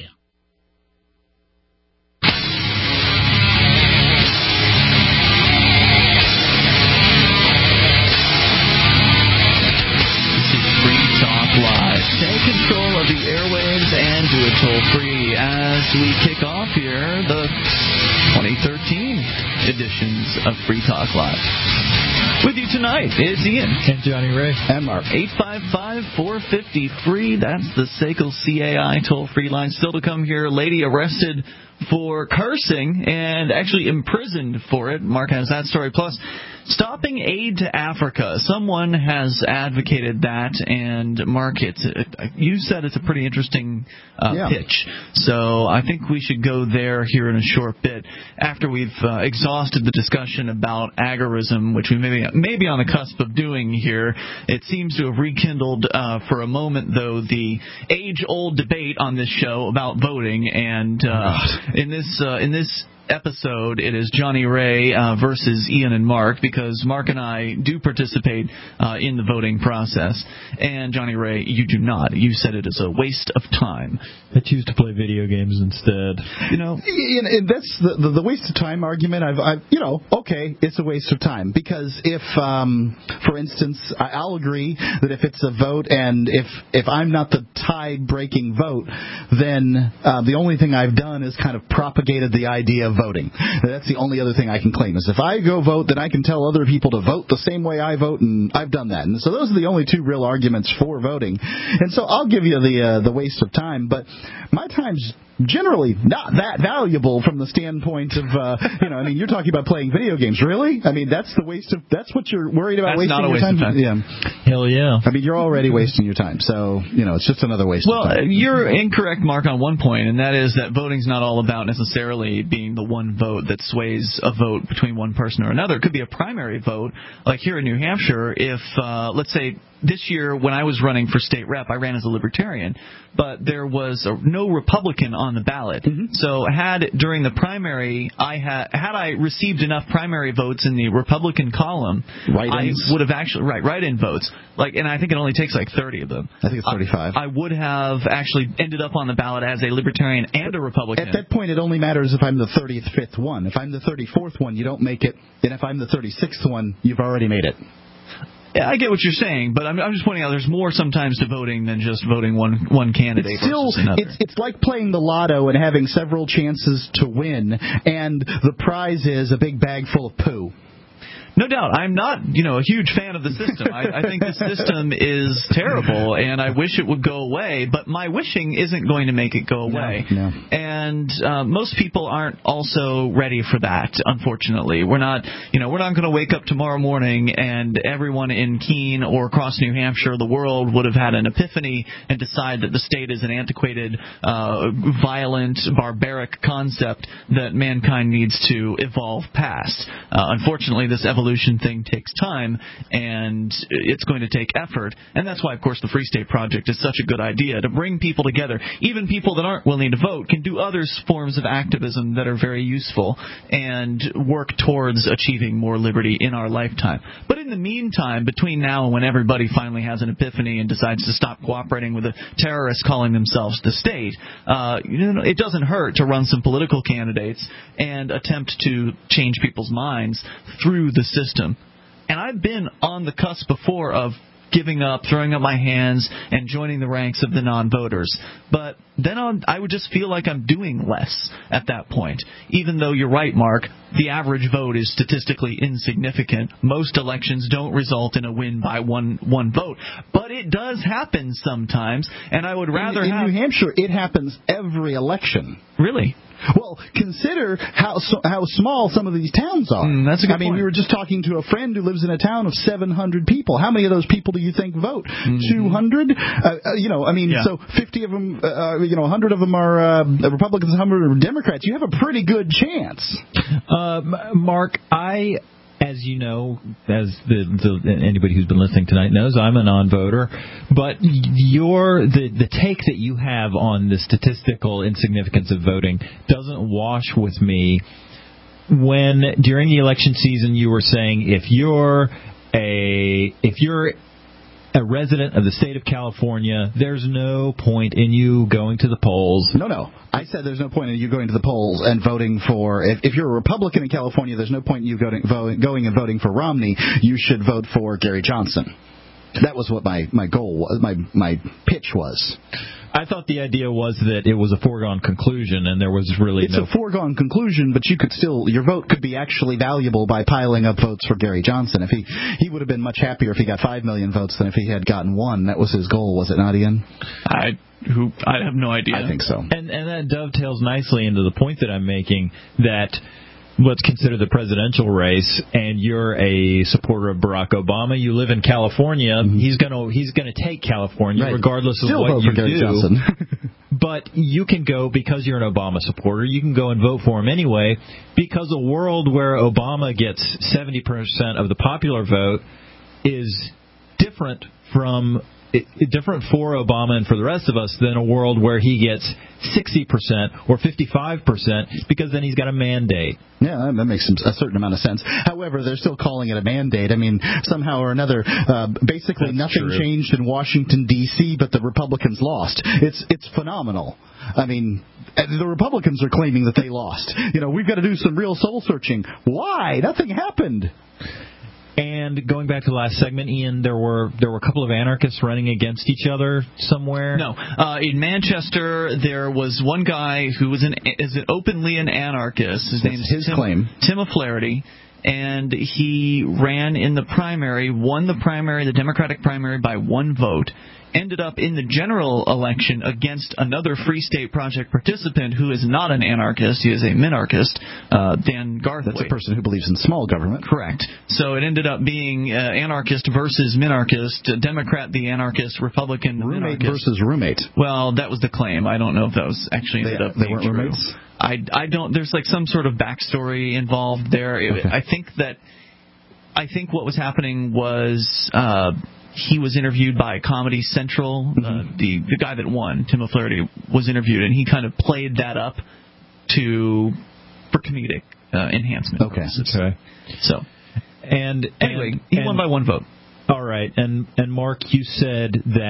This is Free Talk Live. Take control of the airwaves and do it toll-free as we kick off here the twenty thirteen editions of Free Talk Live. With you tonight is Ian. And Johnny Ray. And Mark. eight five five, four five zero, free. That's the S A C L C A I toll-free line. Still to come here, lady arrested for cursing and actually imprisoned for it. Mark has that story. Plus, stopping aid to Africa. Someone has advocated that, and Mark, it's a, you said it's a pretty interesting uh, yeah. pitch. So I think we should go there here in a short bit after we've uh, exhausted the discussion about agorism, which we may be, may be on the cusp of doing here. It seems to have rekindled uh, for a moment, though, the age-old debate on this show about voting, and uh, in this uh, in this episode, it is Johnny Ray uh, versus Ian and Mark, because Mark and I do participate uh, in the voting process, and Johnny Ray, you do not. You said it is a waste of time. I choose to play video games instead. You know, and that's the, the the waste of time argument. I've, I've, you know, okay, it's a waste of time, because if, um, for instance, I, I'll agree that if it's a vote, and if if I'm not the tie-breaking vote, then uh, the only thing I've done is kind of propagated the idea of voting. That's the only other thing I can claim, is if I go vote, then I can tell other people to vote the same way I vote, and I've done that. And so those are the only two real arguments for voting. And so I'll give you the uh, the waste of time, but my time's generally not that valuable from the standpoint of, uh, you know, I mean, you're talking about playing video games. Really? I mean, that's the waste of, that's what you're worried about that's wasting not a your waste time? Of time? Yeah. Hell yeah. I mean, you're already wasting your time, so, you know, it's just another waste well, of time. Well, you're incorrect, Mark, on one point, and that is that voting's not all about necessarily being the one vote that sways a vote between one person or another. It could be a primary vote, like here in New Hampshire, if, uh, let's say, this year when I was running for state rep, I ran as a Libertarian, but there was a, no Republican on the ballot. Mm-hmm. So had during the primary, I had had I received enough primary votes in the Republican column, Write-ins. I would have actually right write-in votes. Like, and I think it only takes like thirty of them. I think it's thirty-five. I, I would have actually ended up on the ballot as a Libertarian and a Republican. At that point, it only matters if I'm the thirty-fifth one. If I'm the thirty-fourth one, you don't make it. And if I'm the thirty-sixth one, you've already made it. Yeah, I get what you're saying, but I'm, I'm just pointing out there's more sometimes to voting than just voting one one candidate it's still, versus another. It's, it's like playing the lotto and having several chances to win, and the prize is a big bag full of poo. No doubt. I'm not, you know, a huge fan of the system. I, I think the system is terrible, and I wish it would go away, but my wishing isn't going to make it go away. No, no. And uh, most people aren't also ready for that, unfortunately. We're not, you know, we're not going to wake up tomorrow morning and everyone in Keene or across New Hampshire, the world, would have had an epiphany and decide that the state is an antiquated, uh, violent, barbaric concept that mankind needs to evolve past. Uh, unfortunately, this evolution thing takes time, and it's going to take effort. And that's why, of course, the Free State Project is such a good idea, to bring people together. Even people that aren't willing to vote can do other forms of activism that are very useful and work towards achieving more liberty in our lifetime. But in the meantime, between now and when everybody finally has an epiphany and decides to stop cooperating with the terrorists calling themselves the state, uh, you know, it doesn't hurt to run some political candidates and attempt to change people's minds through the system. And I've been on the cusp before of giving up, throwing up my hands, and joining the ranks of the non-voters. But then on, I would just feel like I'm doing less at that point. Even though you're right, Mark, the average vote is statistically insignificant. Most elections don't result in a win by one one vote. But it does happen sometimes, and I would rather in, in have... New Hampshire, it happens every election. Really? Well, consider how how small some of these towns are. Mm, that's a good I mean, point. we were just talking to a friend who lives in a town of seven hundred people. How many of those people do you think vote? Mm-hmm. two hundred? Uh, uh, you know, I mean, Yeah. so fifty of them, uh, you know, one hundred of them are uh, Republicans, one hundred are Democrats. You have a pretty good chance. Uh, Mark, I... As you know, as the, the anybody who's been listening tonight knows, I'm a non-voter. But your the the take that you have on the statistical insignificance of voting doesn't wash with me. When during the election season you were saying if you're a if you're a resident of the state of California, there's no point in you going to the polls. No, no. I said there's no point in you going to the polls and voting for... If, if you're a Republican in California, there's no point in you going, voting, going and voting for Romney. You should vote for Gary Johnson. That was what my, my goal was, my, my pitch was. I thought the idea was that it was a foregone conclusion, and there was really it's no... It's a foregone conclusion, but you could still... Your vote could be actually valuable by piling up votes for Gary Johnson. If he he would have been much happier if he got five million votes than if he had gotten one. That was his goal, was it not, Ian? I who I have no idea. I think so. And and that dovetails nicely into the point that I'm making, that let's consider the presidential race, and you're a supporter of Barack Obama. You live in California. Mm-hmm. He's gonna he's gonna take California, right, regardless Still of what vote you for Gary do. Johnson. But you can go, because you're an Obama supporter, you can go and vote for him anyway, because a world where Obama gets seventy percent of the popular vote is different from different for Obama and for the rest of us than a world where he gets sixty percent or fifty-five percent, because then he's got a mandate. Yeah, that makes some, a certain amount of sense. However, they're still calling it a mandate. I mean, somehow or another, uh, basically That's nothing true. changed in Washington, D C, but the Republicans lost. It's it's phenomenal. I mean, the Republicans are claiming that they lost. You know, we've got to do some real soul searching. Why? Nothing happened. And going back to the last segment, Ian, there were there were a couple of anarchists running against each other somewhere. No, uh, in Manchester there was one guy who was an is an openly an anarchist. His name is his Tim, claim. Tim O'Flaherty, and he ran in the primary, won the primary, the Democratic primary by one vote. Ended up in the general election against another Free State Project participant who is not an anarchist. He is a minarchist, uh, Dan Garthwaite. That's a person who believes in small government. Correct. So it ended up being uh, anarchist versus minarchist, uh, Democrat the anarchist, Republican the roommate minarchist. versus roommate. Well, that was the claim. I don't know if that was actually ended they, up they being weren't true. roommates? I, I don't. There's like some sort of backstory involved there. Okay. I think that I think what was happening was. Uh, He was interviewed by Comedy Central. Mm-hmm. Uh, the the guy that won, Tim O'Flaherty, was interviewed, and he kind of played that up to for comedic uh, enhancement. Okay. Purposes. Okay. So, and anyway, and, he and, won by one vote. All right, and and Mark, you said that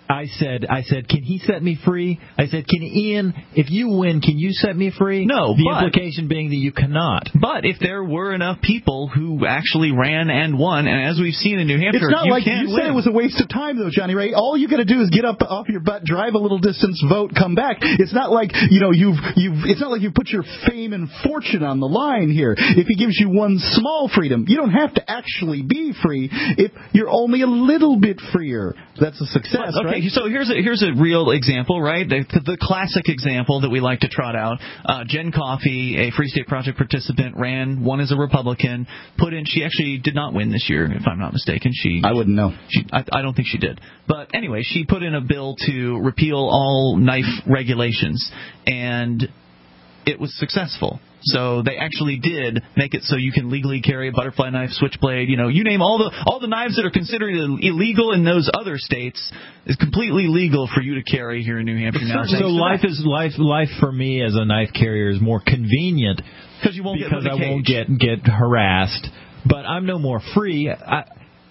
I said, I said, can he set me free? I said, can Ian, if you win, can you set me free? No, the but, implication being that you cannot. But if there were enough people who actually ran and won, and as we've seen in New Hampshire, it's not you like can you win. said it was a waste of time, though, Johnny Ray. All you got to do is get up off your butt, drive a little distance, vote, come back. It's not like you know you've you've. It's not like you put your fame and fortune on the line here. If he gives you one small freedom, you don't have to actually be free. If you're only a little bit freer, that's a success, but, okay, right? so here's a, here's a real example, right? The, the classic example that we like to trot out. Uh, Jen Coffey, a Free State Project participant, ran, won as a Republican, put in, she actually did not win this year, if I'm not mistaken. She I wouldn't know. She, I, I don't think she did. But anyway, she put in a bill to repeal all knife regulations, and it was successful. So they actually did make it so you can legally carry a butterfly knife, switchblade, you know, you name all the all the knives that are considered illegal in those other states is completely legal for you to carry here in New Hampshire now. So life is life life for me as a knife carrier is more convenient because you won't because get I won't get get harassed. But I'm no more free. I,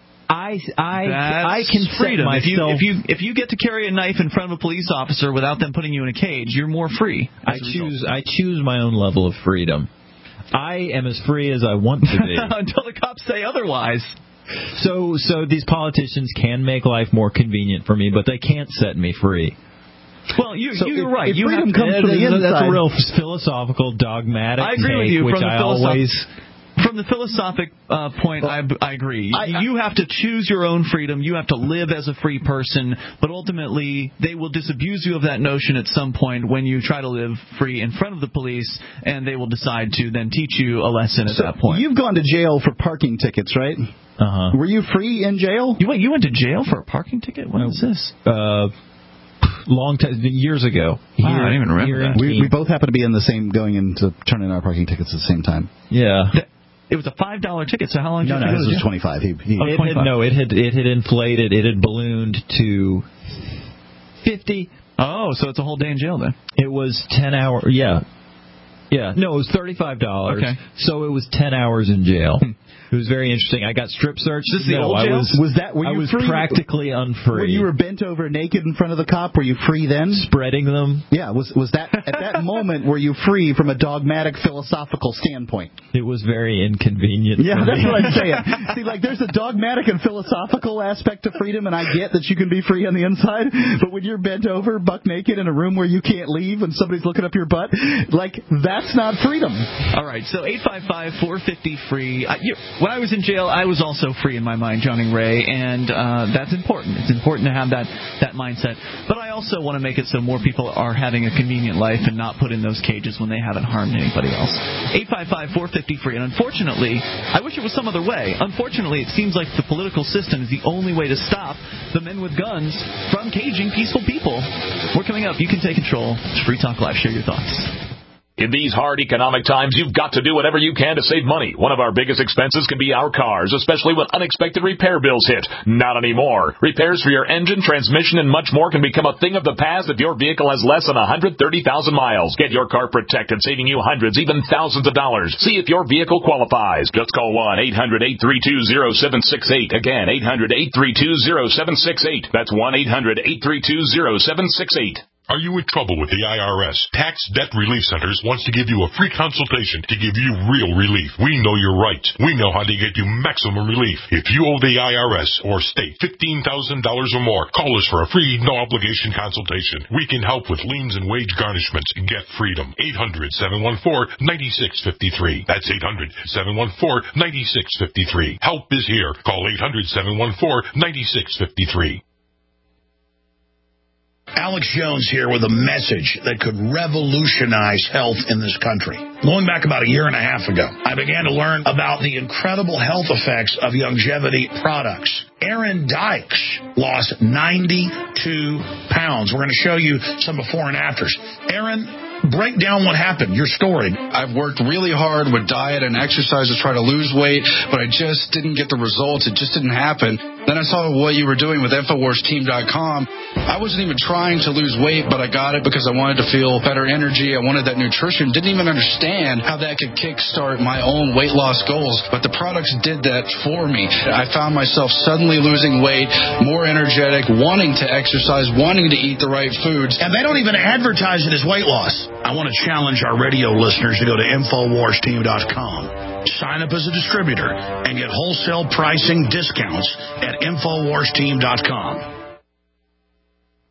I, I, That's I can freedom. Set myself, if you if you if you get to carry a knife in front of a police officer without them putting you in a cage, you're more free. I choose I choose my own level of freedom. I am as free as I want to be until the cops say otherwise. So so these politicians can make life more convenient for me, but they can't set me free. Well, you, so you're if, right. If you freedom have comes to, from the inside. That's a real philosophical, dogmatic I agree take, with you. which From the I philosoph- always... From the philosophic uh, point, I, I agree. I, I, you have to choose your own freedom. You have to live as a free person. But ultimately, they will disabuse you of that notion at some point when you try to live free in front of the police, and they will decide to then teach you a lesson at so that point. You've gone to jail for parking tickets, right? Uh-huh. Were you free in jail? You went, you went to jail for a parking ticket? When was this? Uh... Long time, years ago. Here, wow, I don't even remember that. We, we both happened to be in the same, going in to turn in our parking tickets at the same time. Yeah. It was a five dollar ticket, so how long did no, you No, no, it was twenty-five. He, he, oh, it had, no, it had, it had inflated, it had ballooned to fifty. Oh, so it's a whole day in jail then. It was ten hours, yeah. Yeah, no, it was thirty-five dollars. Okay. So it was ten hours in jail. It was very interesting. I got strip searched. This is the no, old I jail? was, was that, were you I was free? practically unfree. When you were bent over naked in front of the cop, were you free then? Spreading them? Yeah, was was that at that moment were you free from a dogmatic philosophical standpoint? It was very inconvenient. Yeah, for that's me. what I'm saying. See, like there's a dogmatic and philosophical aspect to freedom, and I get that you can be free on the inside, but when you're bent over, buck naked in a room where you can't leave and somebody's looking up your butt, like that's not freedom. All right, so eight five five, four five zero, free. I, you, when I was in jail, I was also free in my mind, Johnny Ray, and uh, that's important. It's important to have that, that mindset. But I also want to make it so more people are having a convenient life and not put in those cages when they haven't harmed anybody else. eight five five, four five zero, free. And unfortunately, I wish it was some other way. Unfortunately, it seems like the political system is the only way to stop the men with guns from caging peaceful people. We're coming up. You can take control. It's Free Talk Live. Share your thoughts. In these hard economic times, you've got to do whatever you can to save money. One of our biggest expenses can be our cars, especially when unexpected repair bills hit. Not anymore. Repairs for your engine, transmission, and much more can become a thing of the past if your vehicle has less than one hundred thirty thousand miles. Get your car protected, saving you hundreds, even thousands of dollars. See if your vehicle qualifies. Just call one eight hundred, eight three two, zero seven six eight. Again, eight hundred, eight three two, zero seven six eight. That's one eight hundred, eight three two, zero seven six eight. Are you in trouble with the I R S? Tax Debt Relief Centers wants to give you a free consultation to give you real relief. We know your rights. We know how to get you maximum relief. If you owe the I R S or state fifteen thousand dollars or more, call us for a free, no-obligation consultation. We can help with liens and wage garnishments. Get freedom. eight hundred, seven one four, nine six five three. That's eight hundred, seven one four, nine six five three. Help is here. Call eight hundred, seven one four, nine six five three. Alex Jones here with a message that could revolutionize health in this country. Going back about a year and a half ago, I began to learn about the incredible health effects of longevity products. Aaron Dykes lost ninety-two pounds. We're going to show you some before and afters. Aaron, break down what happened, your story. I've worked really hard with diet and exercise to try to lose weight, but I just didn't get the results. It just didn't happen. Then Then I saw what you were doing with Infowars Team dot com. I wasn't even trying to lose weight, but I got it because I wanted to feel better energy. I wanted that nutrition. Didn't even understand how that could kickstart my own weight loss goals, but the products did that for me. I found myself suddenly losing weight, more energetic, wanting to exercise, wanting to eat the right foods. And they don't even advertise it as weight loss. I want to challenge our radio listeners to go to Infowars Team dot com. Sign up as a distributor and get wholesale pricing discounts at Infowars Team dot com.